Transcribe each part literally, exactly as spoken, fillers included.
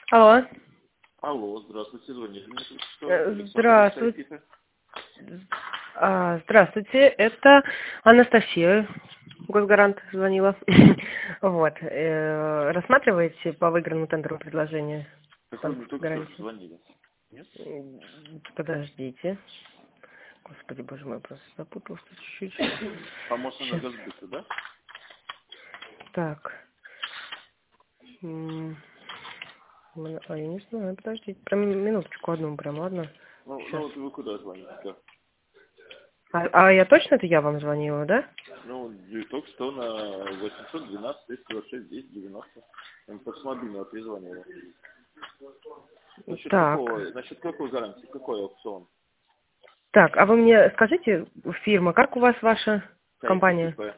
Алло. Алло, здравствуйте, звонили мне только что. Э, Александр Здравствуйте. Исаакиевич. А, Здравствуйте, это Анастасия, госгарант, звонила. Вот. э, Рассматриваете по выигранному тендеру предложение? Так вы Там мне только что гарантии. звонили. Нет? М, Подождите. Господи, боже мой, просто запутался чуть-чуть. Помощник на Сейчас. Газбыта, да? Так. М, м, А, я не знаю, подождите. Прям минуточку одну, прям, ладно? Ну, ну Сейчас. вот вы куда звоните? Да. А, а я точно это я вам звонила, да? Ну, и только что на восемьсот двенадцать триста двадцать шесть десять девяносто. Он так с мобильного перезвонил. Насчет Так. какого, насчет какой гарантии, какой аукцион? Так, а вы мне скажите, фирма, как у вас ваша Тайпи компания? ИП.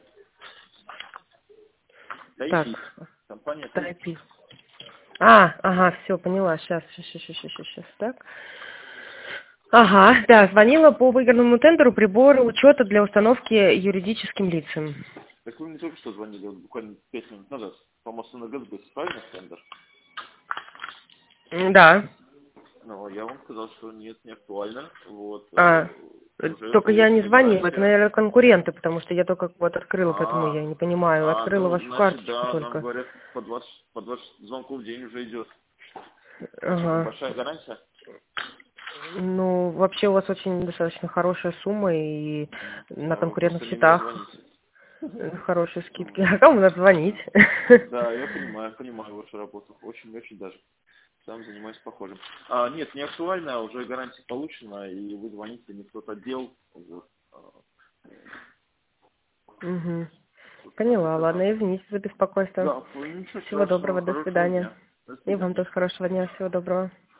Так, Тайпи. Компания Тайпи. Тайпи. А, ага, все, поняла. Сейчас, сейчас, сейчас, сейчас, сейчас, так. Ага, да, звонила по выигранному тендеру прибора учета для установки юридическим лицам. Так вы мне только что звонили, вот буквально пять минут назад. Помощник на Газбыт, правильно, тендер? М, Да. Ну, я вам сказал, что нет, не актуально. Вот, А, э, э, уже только я не получена звонила, это, гарантия. наверное, конкуренты, потому что я только вот открыла, поэтому А, я не понимаю. а, Открыла ну, вашу значит, карточку да, нам только. говорят, по двадцать, по двадцать звонков в день уже идет. Значит, Ага. большая гарантия. Ну, вообще у вас очень достаточно хорошая сумма и на Да, вы конкурентных просто не мне счетах звоните. э, хорошие скидки. А кому надо звонить? Да, я понимаю, понимаю вашу работу. Очень-очень даже. Сам занимаюсь похожим. А, нет, не актуально, а уже гарантия получена, и вы звоните не в тот отдел. Вот. А, Угу. собственно, Поняла, как-то так. ладно, извините за беспокойство. Да, ничего Всего страшного. доброго, до Хорошего свидания. дня. До И вам свидания. тоже хорошего дня, всего доброго.